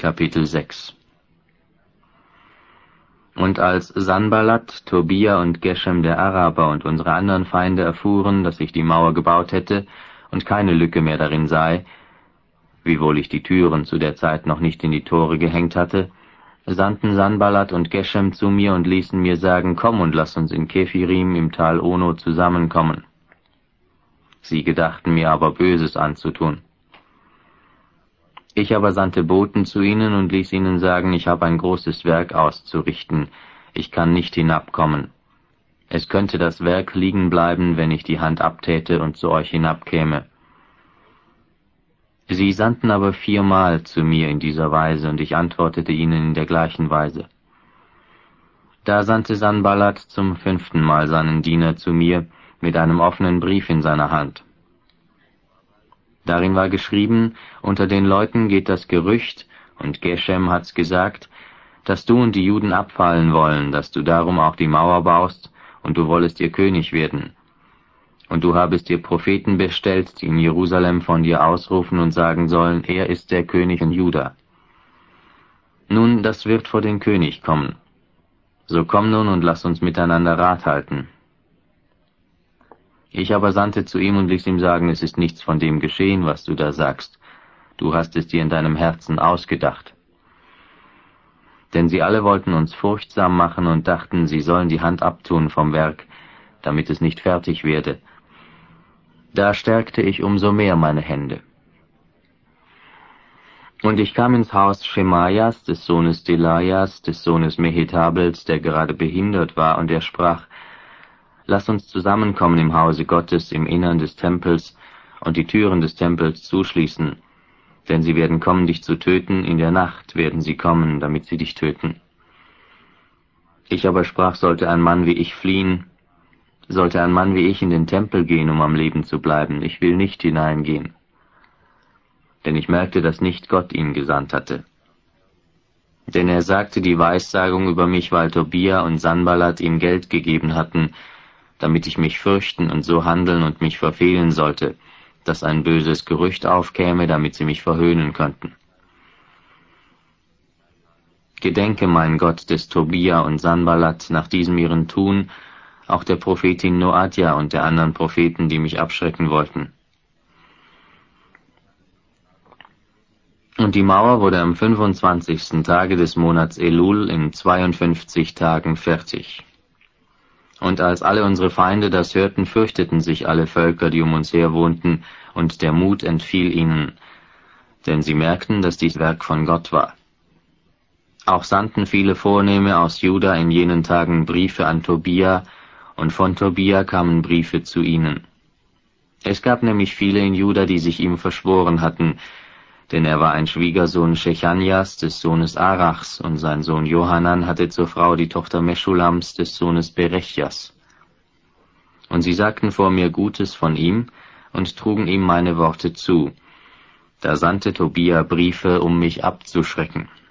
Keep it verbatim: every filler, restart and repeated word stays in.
Kapitel sechs. Und als Sanballat, Tobia und Geshem der Araber und unsere anderen Feinde erfuhren, dass ich die Mauer gebaut hätte und keine Lücke mehr darin sei, wiewohl ich die Türen zu der Zeit noch nicht in die Tore gehängt hatte, sandten Sanballat und Geshem zu mir und ließen mir sagen, komm und lass uns in Kephirim im Tal Ono zusammenkommen. Sie gedachten mir aber Böses anzutun. Ich aber sandte Boten zu ihnen und ließ ihnen sagen, ich habe ein großes Werk auszurichten, ich kann nicht hinabkommen. Es könnte das Werk liegen bleiben, wenn ich die Hand abtäte und zu euch hinabkäme. Sie sandten aber viermal zu mir in dieser Weise, und ich antwortete ihnen in der gleichen Weise. Da sandte Sanballat zum fünften Mal seinen Diener zu mir mit einem offenen Brief in seiner Hand. Darin war geschrieben, unter den Leuten geht das Gerücht, und Geshem hat's gesagt, dass du und die Juden abfallen wollen, dass du darum auch die Mauer baust, und du wollest ihr König werden. Und du habest dir Propheten bestellt, die in Jerusalem von dir ausrufen und sagen sollen, er ist der König in Juda. Nun, das wird vor den König kommen. So komm nun und lass uns miteinander Rat halten. Ich aber sandte zu ihm und ließ ihm sagen, es ist nichts von dem geschehen, was du da sagst. Du hast es dir in deinem Herzen ausgedacht. Denn sie alle wollten uns furchtsam machen und dachten, sie sollen die Hand abtun vom Werk, damit es nicht fertig werde. Da stärkte ich umso mehr meine Hände. Und ich kam ins Haus Schemajas, des Sohnes Delajas, des Sohnes Mehetabels, der gerade behindert war, und er sprach, Lass uns zusammenkommen im Hause Gottes, im Innern des Tempels, und die Türen des Tempels zuschließen, denn sie werden kommen, dich zu töten, in der Nacht werden sie kommen, damit sie dich töten. Ich aber sprach, sollte ein Mann wie ich fliehen, sollte ein Mann wie ich in den Tempel gehen, um am Leben zu bleiben, ich will nicht hineingehen. Denn ich merkte, dass nicht Gott ihn gesandt hatte. Denn er sagte die Weissagung über mich, weil Tobia und Sanballat ihm Geld gegeben hatten, damit ich mich fürchten und so handeln und mich verfehlen sollte, dass ein böses Gerücht aufkäme, damit sie mich verhöhnen könnten. Gedenke, mein Gott, des Tobia und Sanballat nach diesem ihren Tun, auch der Prophetin Noadja und der anderen Propheten, die mich abschrecken wollten. Und die Mauer wurde am fünfundzwanzigsten Tage des Monats Elul in zweiundfünfzig Tagen fertig. Und als alle unsere Feinde das hörten, fürchteten sich alle Völker, die um uns her wohnten, und der Mut entfiel ihnen, denn sie merkten, dass dies Werk von Gott war. Auch sandten viele Vornehme aus Juda in jenen Tagen Briefe an Tobia, und von Tobia kamen Briefe zu ihnen. Es gab nämlich viele in Juda, die sich ihm verschworen hatten, denn er war ein Schwiegersohn Shechanjas, des Sohnes Arachs, und sein Sohn Johanan hatte zur Frau die Tochter Meschulams, des Sohnes Berechjas. Und sie sagten vor mir Gutes von ihm und trugen ihm meine Worte zu. Da sandte Tobia Briefe, um mich abzuschrecken.